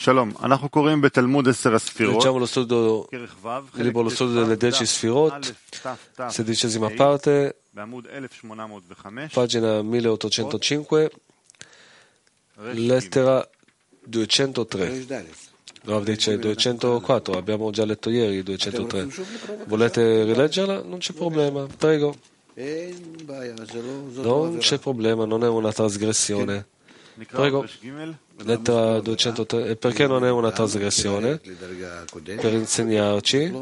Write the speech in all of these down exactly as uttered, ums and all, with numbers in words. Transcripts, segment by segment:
Shalom, אנחנו קוראים בתלמוד עשר הספירות, Leggiamo lo studio, il libro Lo studio delle dieci sfirot, sedicesima parte, pagina milleottocentocinque, lettera duecentotre. Rav dice duecentoquattro, abbiamo già letto ieri duecentotre. Volete rileggerla? Non c'è problema, prego. Non c'è problema, non è una trasgressione. Prego. Lettera duecentotre. E perché non è una trasgressione? Per insegnarci,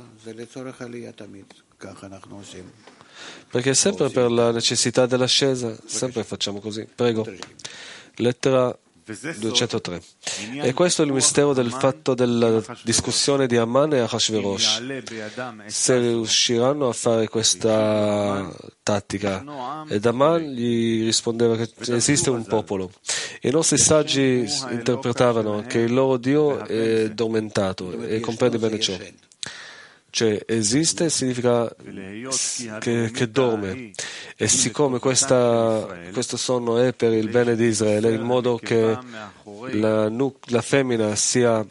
perché è sempre per la necessità dell'ascesa, sempre facciamo così. Prego. Lettera duecentotre. E questo è il mistero del fatto della discussione di Aman e Ahashverosh. Se riusciranno a fare questa tattica, ed Aman gli rispondeva che esiste un popolo. I nostri saggi interpretavano che il loro Dio è addormentato e comprende bene ciò. Cioè esiste significa che, che dorme, e siccome questa, questo sonno è per il bene di Israele, in modo che la, la femmina sia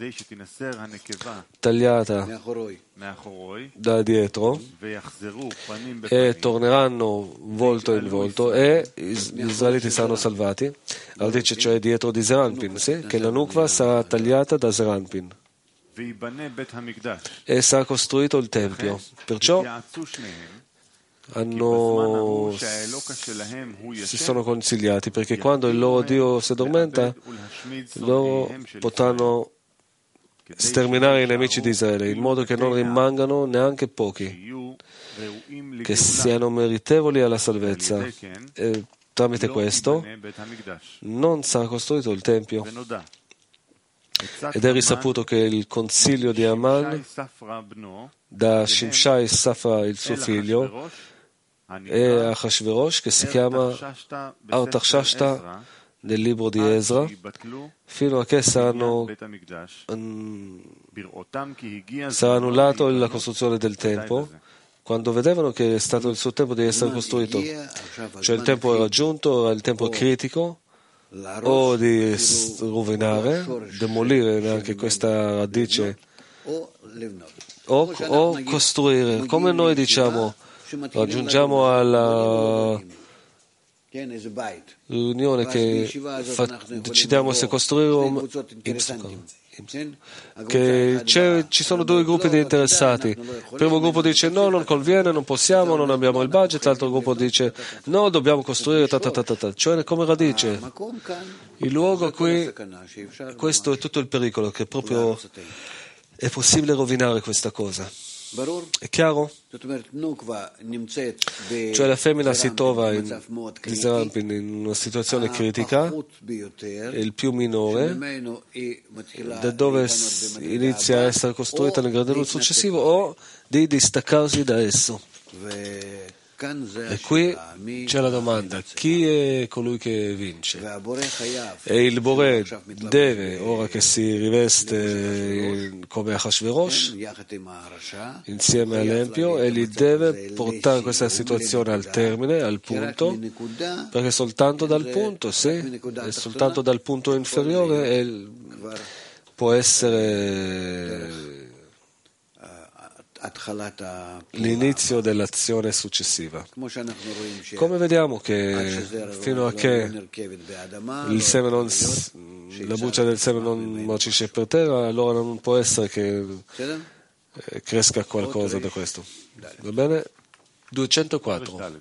tagliata da dietro e torneranno volto in volto e gli israeliti saranno salvati, allora dice cioè dietro di Zeranpin, sì? Che la nukva sarà tagliata da Zeranpin e sarà costruito il Tempio. Perciò hanno, si sono consigliati, perché quando il loro Dio si addormenta, loro potranno sterminare i nemici di Israele, in modo che non rimangano neanche pochi, che siano meritevoli alla salvezza. E tramite questo non sarà costruito il Tempio. Ed è risaputo che il consiglio di Aman da Shimshai Safra, il suo figlio, e Ahashverosh, che si chiama Artaxashta nel libro di Ezra, fino a che saranno, sarà annullato la costruzione del Tempio, quando vedevano che è stato il suo tempo di essere costruito. Cioè il tempo era giunto, era il tempo critico, o di rovinare, demolire neanche questa radice, o, o costruire. Come noi diciamo, raggiungiamo alla riunione che fa, decidiamo se costruire o che ci sono due gruppi di interessati. Il primo gruppo dice no, non conviene, non possiamo, non abbiamo il budget. L'altro gruppo dice no, dobbiamo costruire ta ta ta ta ta. Cioè come radice il luogo qui, questo è tutto il pericolo, che proprio è possibile rovinare questa cosa. È chiaro? Cioè la femmina si trova in, in una situazione critica, è il più minore, da dove inizia a essere costruita nel graduale successivo, o di distaccarsi da esso. E qui c'è la domanda: chi è colui che vince? E il Boré deve, ora che si riveste come Ahashverosh insieme all'Empio, e gli deve portare questa situazione al termine, al punto, perché soltanto dal punto, sì, è soltanto dal punto inferiore può essere l'inizio dell'azione successiva. Come vediamo che fino a che il seme non, la buccia del seme non marcisce per terra, allora non può essere che cresca qualcosa da questo. Va bene? duecentoquattro.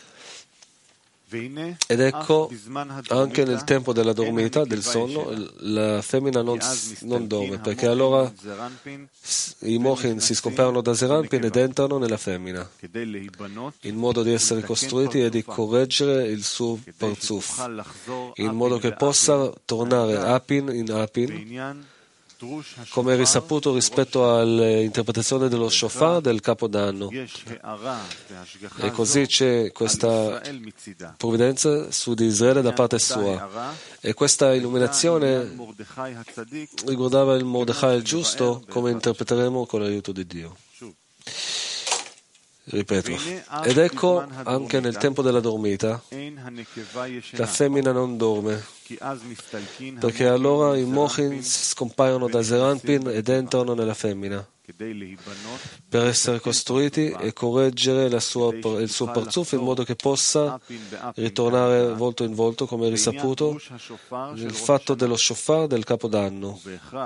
Ed ecco, anche nel tempo della dormita, del sonno, la femmina non, non dorme, perché allora i mochin si scoperano da Zeranpin ed entrano nella femmina, in modo di essere costruiti e di correggere il suo parzuf, in modo che possa tornare Apin in Apin, come è risaputo rispetto all'interpretazione dello shofar del capodanno. E così c'è questa provvidenza su di Israele da parte sua. E questa illuminazione riguardava il Mordechai il giusto, come interpreteremo con l'aiuto di Dio. Ripeto, ed ecco anche nel tempo della dormita la femmina non dorme, perché allora i mochin scompaiono da Zeranpin ed entrano nella femmina per essere costruiti e correggere la sua, il suo parzuf in modo che possa ritornare volto in volto, come è risaputo nel fatto dello shofar del capodanno.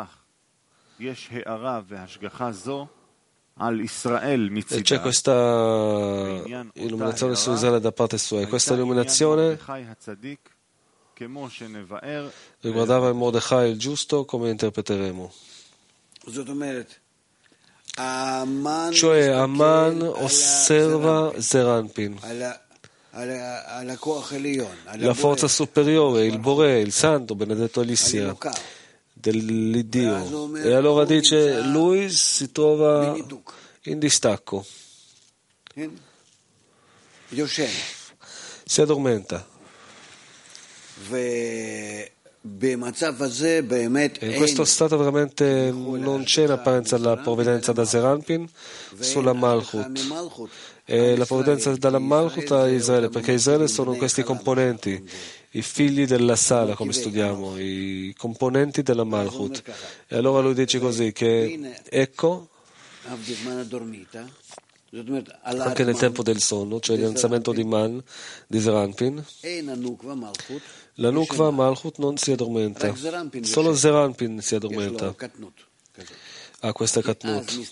E c'è questa illuminazione su Israele da parte sua, e questa illuminazione riguardava il Mordechai il giusto, come interpreteremo. Cioè Aman osserva Zeranpin, la forza superiore, il Boré, il Santo, benedetto egli sia, dell'Iddio, e allora dice lui si trova in distacco, si addormenta. E in questo stato veramente non c'è in apparenza la provvidenza da Zeranpin sulla Malchut e la provvidenza dalla Malchut a Israele, perché Israele sono questi componenti, i figli della Sala, come studiamo, i componenti della Malchut. E allora lui dice così, che ecco, anche nel tempo del sonno, cioè l'innalzamento di Man, di Zeranpin, la Nukva Malchut non si addormenta, solo Zeranpin si addormenta, ha questa katnut.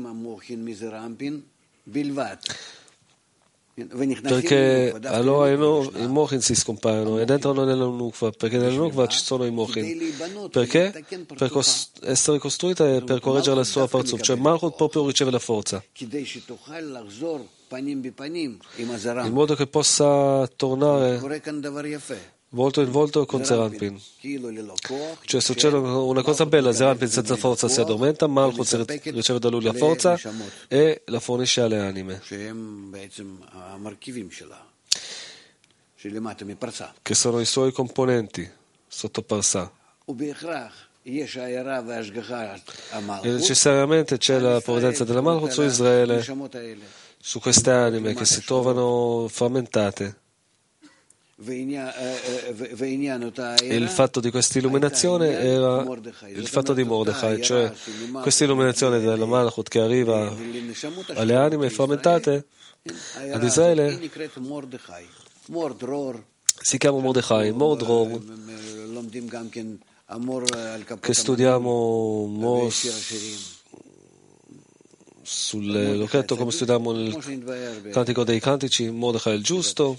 Perché allora i mochin si scompaiono ed entrano nella Nukva, perché nella Nukva ci sono i mochin. Perché? Per cos- essere costruita e per correggere la sua parzuf, cioè Malchut proprio riceve la forza, in modo che possa tornare volto in volto con Zeranpin. Cioè succede una cosa bella, Zeranpin senza forza si addormenta, Malchut riceve da lui la forza e la fornisce alle anime, che sono i suoi componenti sotto Parsà. E necessariamente c'è la provvidenza della Malchut su Israele, su queste anime che si trovano frammentate. Il fatto di questa illuminazione era il fatto di Mordechai, cioè questa illuminazione della Malchut che arriva alle anime frammentate ad Israele si chiama Mordechai, Mordror, che studiamo Mos sul lochetto, come studiamo nel Cantico dei Cantici, Mordechai il giusto.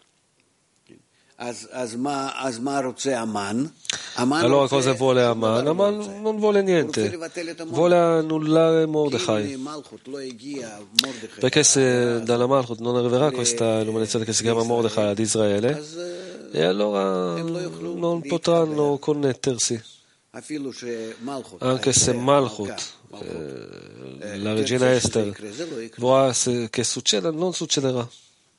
Allora cosa vuole Aman? Aman non vuole niente, vuole annullare Mordechai, perché se dalla Malchut non arriverà questa illuminazione che si chiama Mordechai ad Israele, e allora non potranno connettersi, anche se Malchut, eh, la regina Esther, vorrà che succeda, non succederà.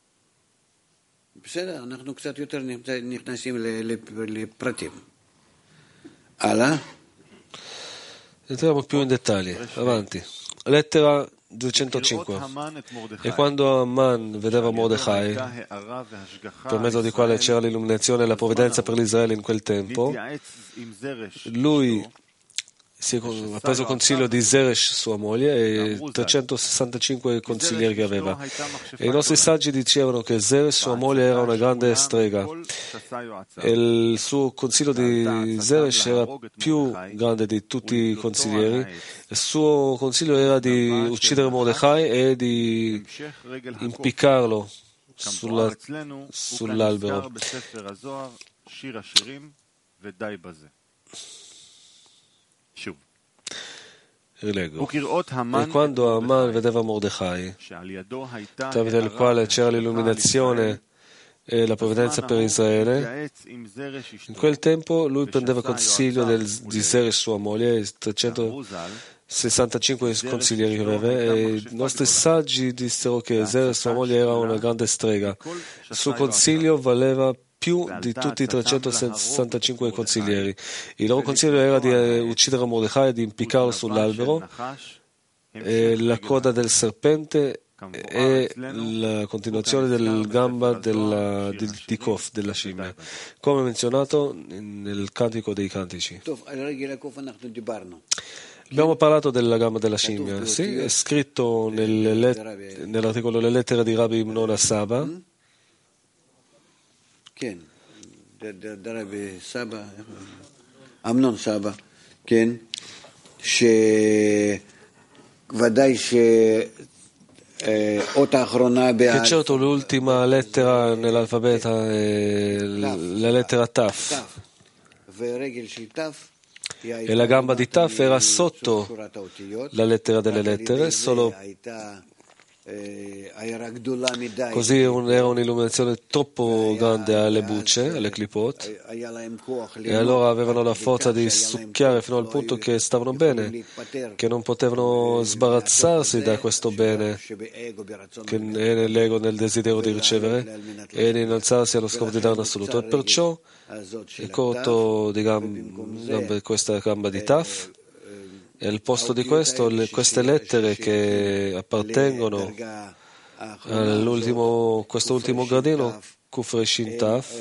אנחנו קצת יותר נכנסים לפרטים. הלאה. Entriamo più in dettagli. Avanti. Lettera duecentocinque. E quando Amman vedeva Mordechai, per mezzo di quale c'era l'illuminazione e la provvidenza per l'Israele in quel tempo, lui si ha preso consiglio di Zeresh, sua moglie, e trecentosessantacinque consiglieri che aveva. E i nostri saggi dicevano che Zeresh, sua moglie, era una grande strega. E il suo consiglio di Zeresh era più grande di tutti i consiglieri. Il suo consiglio era di uccidere Mordechai e di impiccarlo sulla, sull'albero. Rileggo. E quando Aman vedeva Mordechai, tramite il quale c'era l'illuminazione e la provvidenza per Israele, in quel tempo lui prendeva consiglio del, di Zeresh, sua moglie, e trecentosessantacinque consiglieri che aveva, e i nostri saggi dissero che Zeresh, sua moglie, era una grande strega. Il suo consiglio valeva più di tutti i trecentosessantacinque consiglieri. Il loro consiglio era di uccidere Mordechai e di impiccarlo sull'albero, e la coda del serpente è la continuazione del gamba della, del, di Kof, della scimmia, come menzionato nel Cantico dei Cantici. Abbiamo parlato della gamba della scimmia, sì, è scritto nel, nell'articolo Le lettere di Rabbi Imnon Saba. אמנון סבא, כן, שוודאי שאות האחרונה che certo l'ultima lettera nell'alfabeto è la lettera Taf e la gamba di Taf era sotto la lettera delle lettere, solo così era un'illuminazione troppo grande alle bucce, alle clipot, e allora avevano la forza di succhiare fino al punto che stavano bene, che non potevano sbarazzarsi da questo bene che è nell'ego, nel desiderio di ricevere e di innalzarsi allo scopo di dare in assoluto. E perciò il corto di gambe, questa gamba di Taf. E al posto di questo, le, queste lettere che appartengono all'ultimo, questo ultimo gradino, Kuf Reshin Taf,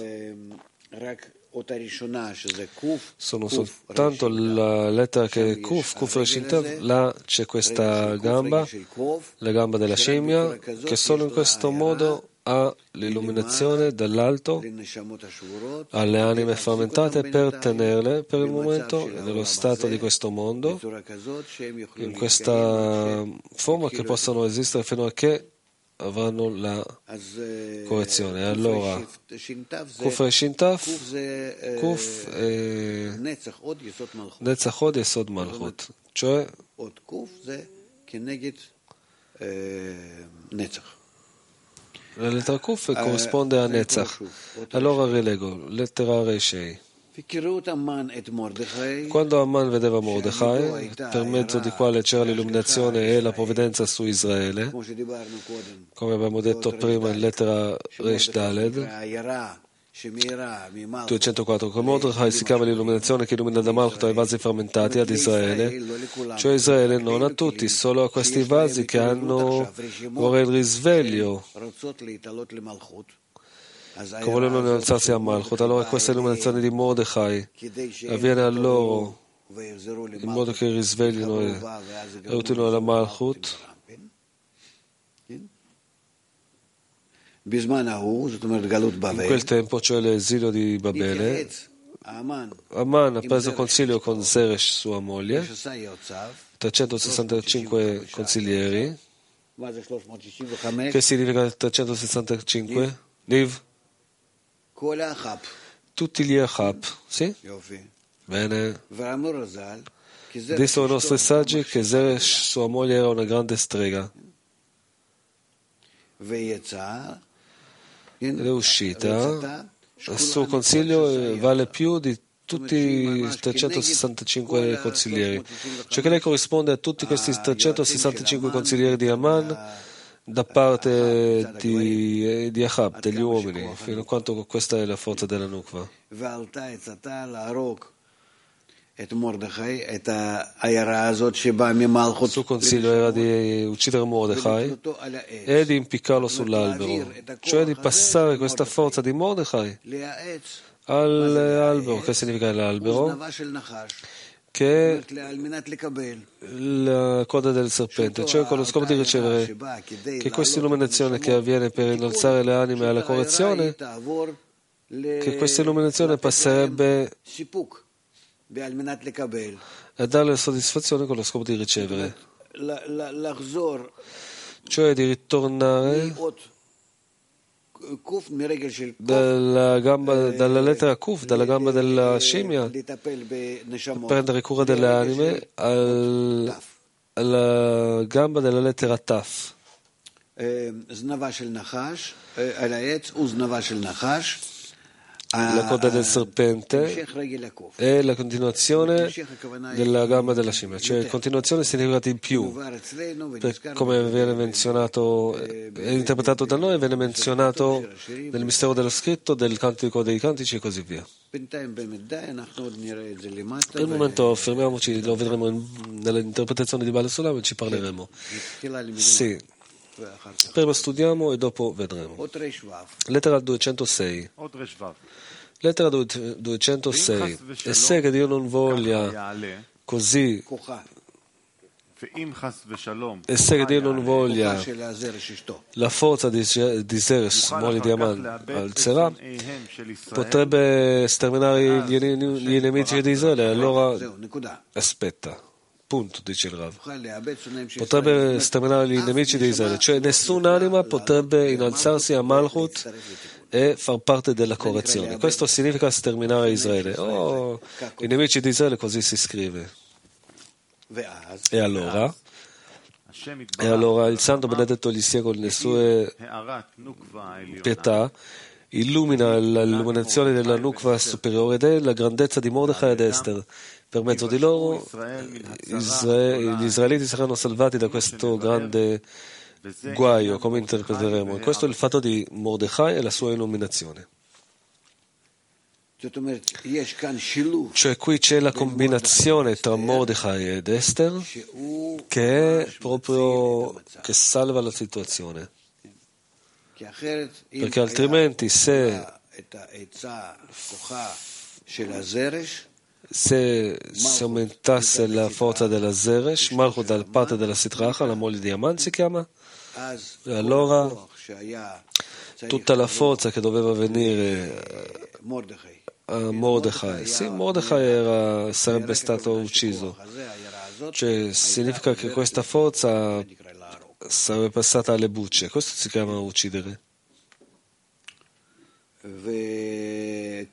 sono soltanto la lettera che è Kuf, Kuf Reshin Taf, là c'è questa gamba, la gamba della scimmia, che solo in questo modo ha l'illuminazione dall'alto alle anime frammentate per tenerle per il momento nello stato di questo mondo, in questa forma che possano esistere fino a che avranno la correzione. Allora, Kuf Reshin Taf, Kuf e Netzach Hod Yesod Malchut, cioè la lettera Kuf corrisponde a Netzach. Allora rilego, lettera Reshei. Quando Amman vedeva Mordechai, per mezzo di quale c'era l'illuminazione e la provvidenza su Israele, come abbiamo detto prima in lettera Resh Daled, duecentoquattro, con Mordechai si chiama l'illuminazione che illumina da Malchut ai vasi frammentati ad Israele, cioè Israele non a tutti, solo a questi vasi che hanno ora il risveglio, che vogliono innalzarsi a Malchut. Allora questa illuminazione di Mordechai avviene a loro in modo che risveglino e aiutino la Malchut. In quel tempo, cioè l'esilio di Babele, Amman ha preso consiglio con Zeresh, sua moglie, trecentosessantacinque consiglieri. Che significa trecentosessantacinque? Niv? Tutti gli Achab, sì? Bene. Dissero i nostri saggi che Zeresh, sua moglie, era una grande strega. Ed è uscita, il suo consiglio vale più di tutti i trecentosessantacinque consiglieri, cioè che lei corrisponde a tutti questi trecentosessantacinque consiglieri di Amman da parte di, di Achab, degli uomini, fino a quanto questa è la forza della Nukva. Il suo consiglio era di uccidere Mordechai e di impiccarlo sull'albero, cioè di passare questa forza di Mordechai all'albero. Che significa l'albero? Che è la coda del serpente, cioè con lo scopo di ricevere che questa illuminazione che avviene per innalzare le anime alla correzione, che questa illuminazione passerebbe e dare la soddisfazione con lo scopo di ricevere, cioè di ritornare dalla, gamba, dalla lettera Kuf, dalla gamba della scimmia, prendere cura delle anime al, alla gamba della lettera Taf. La coda del serpente è la continuazione della gamba della scimmia, cioè continuazione significa in più, per come viene menzionato, è interpretato da noi, viene menzionato nel mistero dello scritto, del cantico dei cantici e così via. Per il momento fermiamoci, lo vedremo nell'interpretazione di Bale Sulam e ci parleremo. Sì. Prima studiamo e dopo vedremo. Lettera duecentosei. Lettera duecentosei. E se che Dio non voglia così, e se che Dio non voglia, la forza di, di Zeres, moglie di Aman, alzerà, potrebbe sterminare gli, gli nemici di Israele. Allora aspetta, punto, dice il Rav. Potrebbe sterminare gli nemici di Israele, cioè nessun'anima potrebbe innalzarsi a Malchut e far parte della correzione. Questo significa sterminare Israele. Oh, i nemici di Israele, così si scrive. E allora, e allora il Santo Benedetto gli sia con le sue pietà illumina l'illuminazione della Nukva superiore ed è la grandezza di Mordechai ed Esther. Per mezzo di loro Israele, gli israeliti saranno salvati da questo grande guaio, come interpreteremo. E questo è il fatto di Mordechai e la sua illuminazione. Cioè qui c'è la combinazione tra Mordechai ed Esther che è proprio che salva la situazione, perché altrimenti se se si aumentasse la forza della Zeresh, Malchut da parte della Sitracha, la moglie di Aman si chiama, allora tutta la forza che doveva venire a Mordechai, sì, Mordechai era, sarebbe stato ucciso, cioè significa che questa forza sarebbe passata alle bucce. Questo si chiama uccidere. E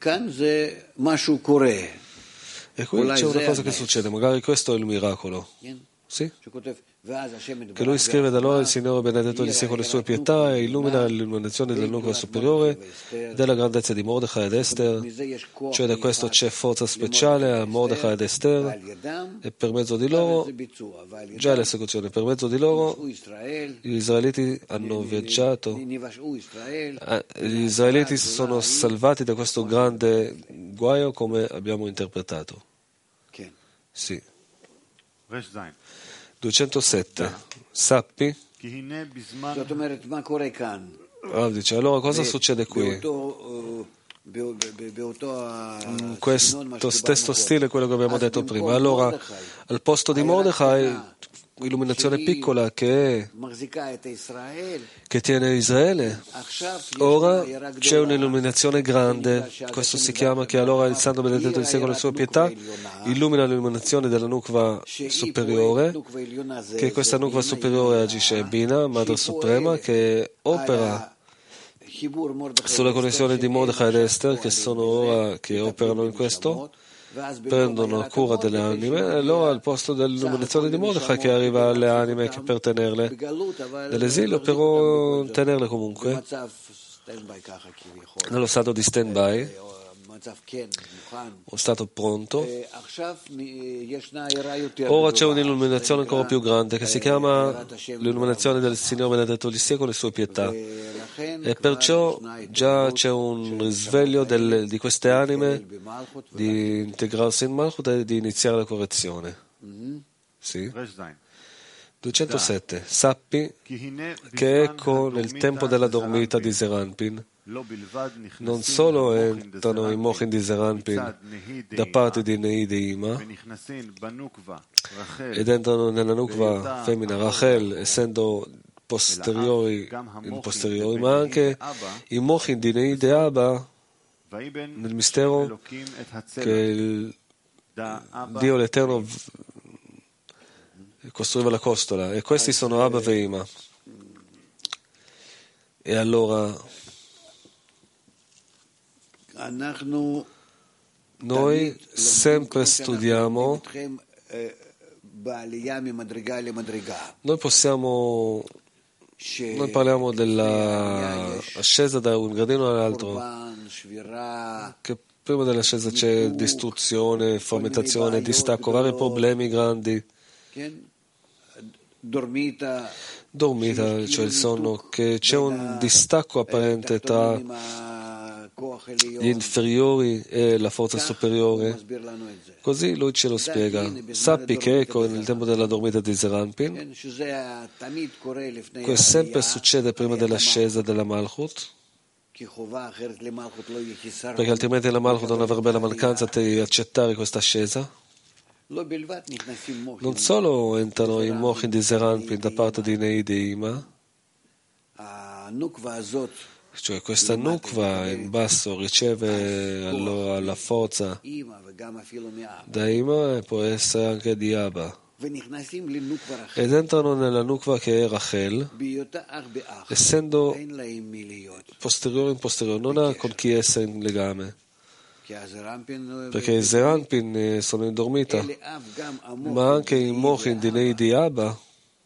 qui c'è una cosa che succede, magari questo è il miracolo, sì? Che lui scrive: da allora il Signore benedetto gli sia con le sue pietà e illumina l'illuminazione del nucleo superiore della grandezza di Mordechai ed Esther, cioè da questo c'è forza speciale a Mordechai ed Esther e per mezzo di loro, già l'esecuzione, per mezzo di loro gli israeliti hanno viaggiato, gli israeliti sono salvati da questo grande guaio come abbiamo interpretato. Sì. duecentosette. Sappi? Rav dice, allora cosa succede qui? In questo stesso stile quello che abbiamo detto prima. Allora, al posto di Mordechai, illuminazione piccola che, che tiene Israele, ora c'è un'illuminazione grande. Questo si chiama che allora il Santo Benedetto di Sé con la sua pietà illumina l'illuminazione della Nukva superiore, che questa Nukva superiore agisce Bina, Madre Suprema, che opera sulla connessione di Mordechai ed Esther, che sono ora che operano in questo, prendono cura delle anime, e allora al posto dell'illuminazione di Mordechai che arriva alle anime che per tenerle nell'esilio, però tenerle comunque nello stato di stand-by, uno stato pronto. Ora c'è un'illuminazione ancora più grande che si chiama l'illuminazione del Signore benedetto gli sia con le sue pietà, e perciò già c'è un risveglio delle, di queste anime di integrarsi in Malchut e di iniziare la correzione. Sì? duecentosette. Sappi che ecco nel tempo della dormita di Zeranpin non solo entrano i mochin di Zeranpin da parte di Nei Deima ed entrano nella Nukva femmina Rachel, essendo posteriori, in posteriori, ma anche i mochin di Nei de Abba nel mistero che il Dio l'Eterno costruiva la costola, e questi sono Abba e Ima. E allora noi sempre studiamo, noi possiamo, noi parliamo della ascesa da un gradino all'altro, che prima dell'ascesa c'è distruzione, frammentazione, distacco, vari problemi grandi. Dormita, cioè il sonno, che c'è un distacco apparente tra gli inferiori e la forza superiore. Così lui ce lo spiega. Sappi che nel tempo della dormita di Zeranpin, questo sempre succede prima dell'ascesa della Malchut, perché altrimenti la Malchut non avrebbe la mancanza di accettare questa ascesa. Non solo entrano i mochin di Zeranpin da parte di Nei Deima, cioè questa nukva in basso riceve allora la forza da Ima e può essere anche di Abba, ed entrano nella nukva che è Rachel, essendo posteriore in posteriore, non ha con chi essere in legame, perché i Zeranpin sono in dormita, ma anche i mochin di Nei di Abba,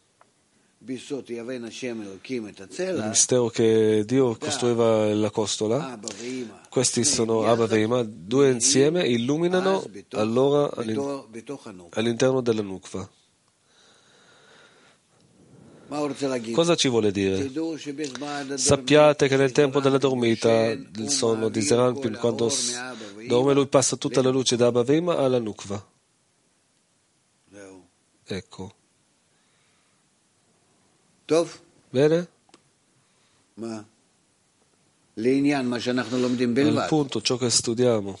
il mistero che Dio costruiva la costola, questi sono Abba e Ima, due insieme illuminano allora all'interno della nukva. Cosa ci vuole dire? Sappiate che nel tempo della dormita, del sonno di Zeranpin, quando dorme lui passa tutta la luce da Abba e Ima alla nukva. Ecco. Bene? Al punto, ciò che studiamo.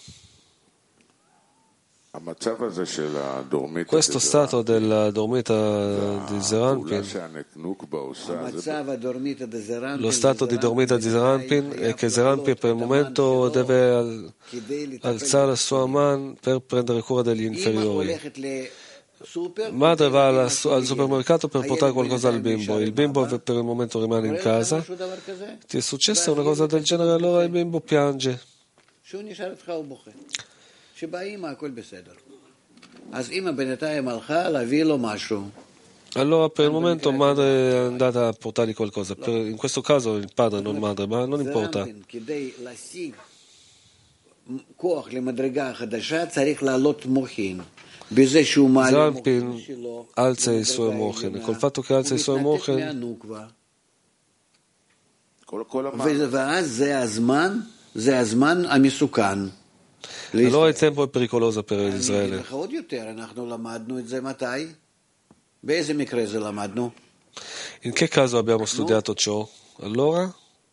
Questo stato della dormita di Zeranpin, lo stato di dormita di Zeranpin è che Zeranpin per il momento deve al, alzare la sua mano per prendere cura degli inferiori. Madre va alla, al supermercato per portare qualcosa al bimbo, il bimbo per il momento rimane in casa. Ti è successa una cosa del genere, allora il bimbo piange. Allora per il momento madre è andata a portargli qualcosa, per, in questo caso il padre, non madre, ma non importa. Zeranpin alza i suoi mochin, col fatto che alza i suoi mochin allora il tempo è pericoloso per Israele. In che caso abbiamo studiato ciò? Allora?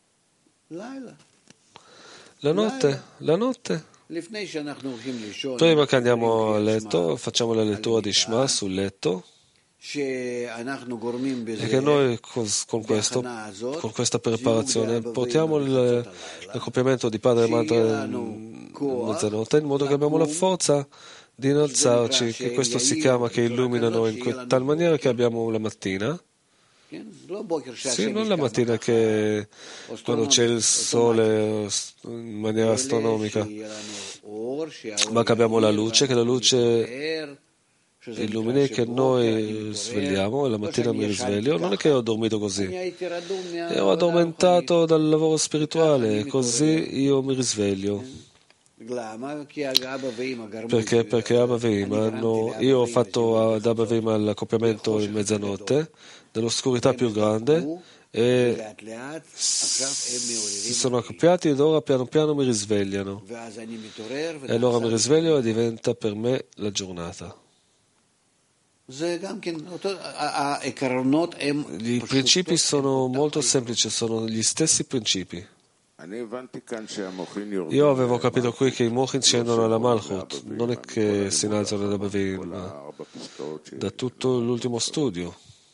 La notte, la notte. Prima che andiamo a letto, facciamo la lettura di Shema sul letto, e che noi con, questo, con questa preparazione portiamo il, l'accoppiamento di padre e madre mezzanotte, in modo che abbiamo la forza di innalzarci, che questo si chiama che illuminano in tal maniera che abbiamo la mattina. Sì, non la mattina che quando c'è il sole in maniera astronomica, ma che abbiamo la luce, che la luce illumini, che noi svegliamo e la mattina mi risveglio. Non è che ho dormito così, ero addormentato dal lavoro spirituale, così io mi risveglio. Perché? Perché Abba e Ima hanno, io ho fatto ad Abba e Ima l'accoppiamento in mezzanotte, nell'oscurità più grande, e si sono accoppiati ed ora piano piano mi risvegliano. E allora mi risveglio e diventa per me la giornata. I principi sono molto semplici, sono gli stessi principi. Io avevo capito qui che i mochin scendono alla Malchut, non è che si innalzano da Bavim, da tutto l'ultimo studio.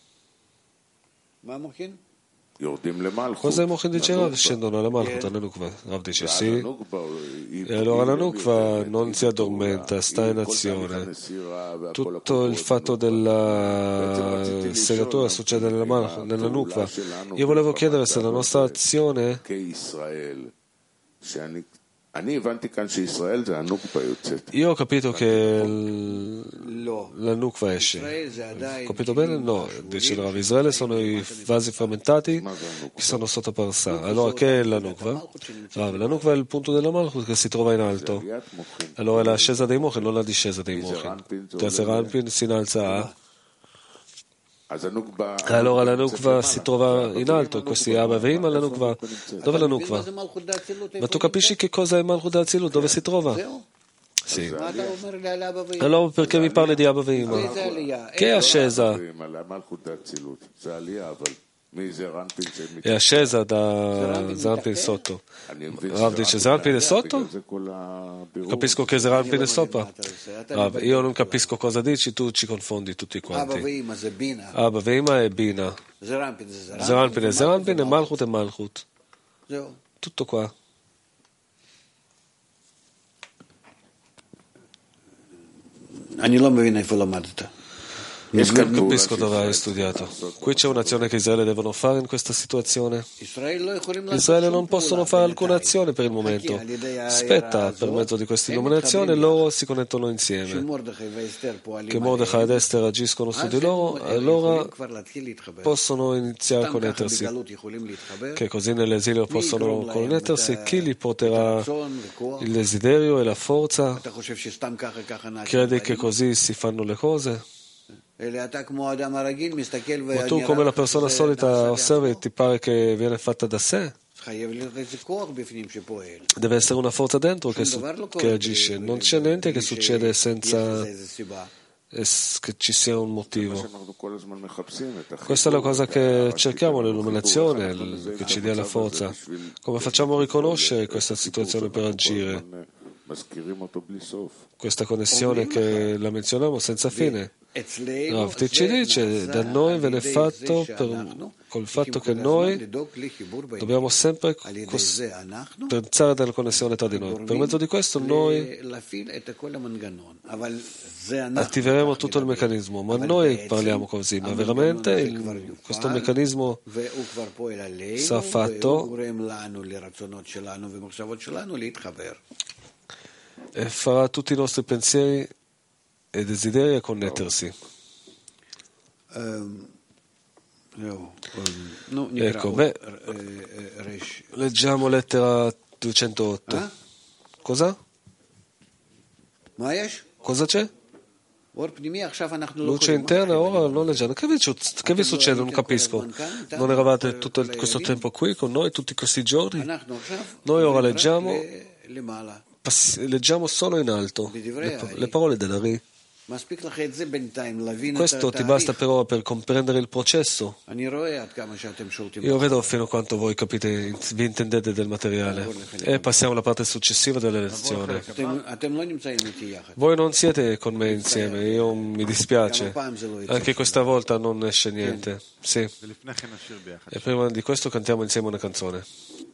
Cosa i mochin dicevano? Scendono alla Malchut, alla Nukva. Rav dice sì, e allora la Nukva non si addormenta, sta in azione. Tutto il fatto della segatura succede nella, Malchut, nella Nukva. Io volevo chiedere se la nostra azione, io ho capito che la nukva esce. Ho capito bene? No, dice Rav. Israele sono i vasi frammentati che sono sotto Parsa. Allora che è la nukva? Rav, la nukva è il punto della Malchut che si trova in alto. Allora è l'ascesa dei mochin, non la discesa dei mochin. Zeranpin si innalza a Allora la Nukva si trova in alto, e questi Abba Veima, la Nukva. Dove è la Nukva? Ma tu capisci che cosa è Malchut Azilut? Dove si trova? Sì. Allora perché mi parli di Abba Veima? Che è ascesa? È ascesa da Zampin sotto. Rav dice Zampin è sotto? Capisco che Zampin è sopra. Rav, io non capisco cosa dici, tu ci confondi tutti quanti. Abba Veima è Bina. Zampin è Zampin e Malchut è Malchut. Tutto qua. Non capisco dove hai studiato. Qui c'è un'azione che Israele devono fare in questa situazione. Israele non possono fare alcuna azione per il momento. Aspetta, per mezzo di questa illuminazione loro si connettono insieme. Che Mordechai ed Esther agiscono su di loro, allora possono iniziare a connettersi. Che così nell'esilio possono connettersi. Chi li porterà il desiderio e la forza? Credi che così si fanno le cose? Ma tu come la persona solita osservi e ti pare che viene fatta da sé? Deve essere una forza dentro che, su- che agisce, non c'è niente che succede senza che ci sia un motivo. Questa è la cosa che cerchiamo, l'illuminazione che ci dia la forza. Come facciamo a riconoscere questa situazione per agire? Questa connessione che la menzioniamo senza fine. No, ti ci dice, da noi viene fatto per, col fatto che noi dobbiamo sempre cos- pensare della connessione tra di noi. Per mezzo di questo noi attiveremo tutto il meccanismo, ma noi parliamo così, ma veramente il, questo meccanismo sarà fatto e farà tutti i nostri pensieri e desideri a connettersi. Ecco, beh, leggiamo lettera duecentootto. Cosa? Cosa c'è? Luce interna, ora non leggiamo. Che vi, che vi succede? Non capisco. Non eravate tutto questo tempo qui con noi, tutti questi giorni? Noi ora leggiamo, pass- leggiamo solo in alto le, le parole della Ri. Questo ti basta però per comprendere il processo. Io vedo fino a quanto voi capite, vi intendete del materiale. E passiamo alla parte successiva della lezione. Voi non siete con me insieme, io mi dispiace. Anche questa volta non esce niente. Sì. E prima di questo cantiamo insieme una canzone.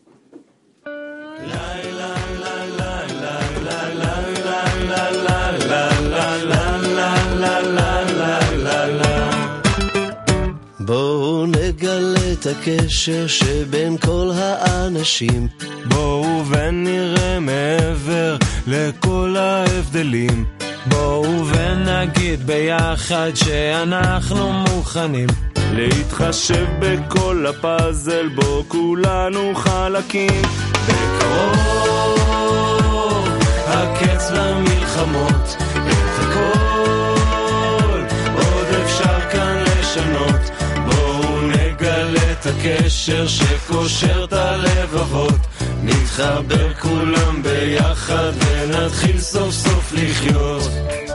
בואו נגלה את הקשר שבין כל האנשים, בואו ונראה מעבר לכל ההבדלים, בואו ונגיד ביחד שאנחנו מוכנים להתחשב בכל הפאזל בו כולנו חלקים. בקרוב הקץ למלחמות, את הכל עוד אפשר כאן לשנות, בואו נגלה את הקשר שקושר את הלבבות, נתחבר כולם ביחד ונתחיל סוף סוף לחיות.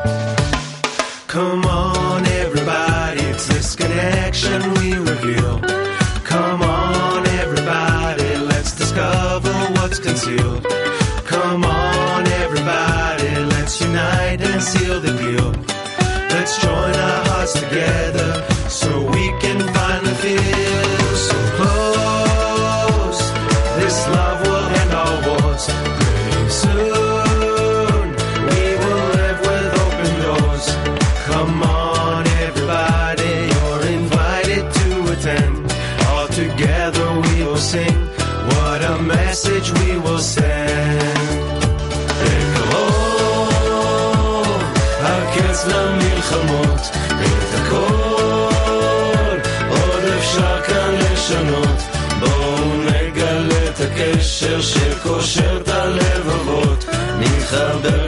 Come on everybody, it's this connection we reveal. Come on everybody, let's discover what's concealed. Come on everybody, let's unite and seal the deal. Let's join our hearts together so we can finally feel so close. This love will end our wars pretty soon. We will live with open doors. Come on everybody, you're invited to attend. All together we will sing, what a message we will send. בקרוב הקץ למלחמות, את הכל עוד אפשר כאן לשנות, בואו נגלה את הקשר שקושר את הלבבות, נתחבר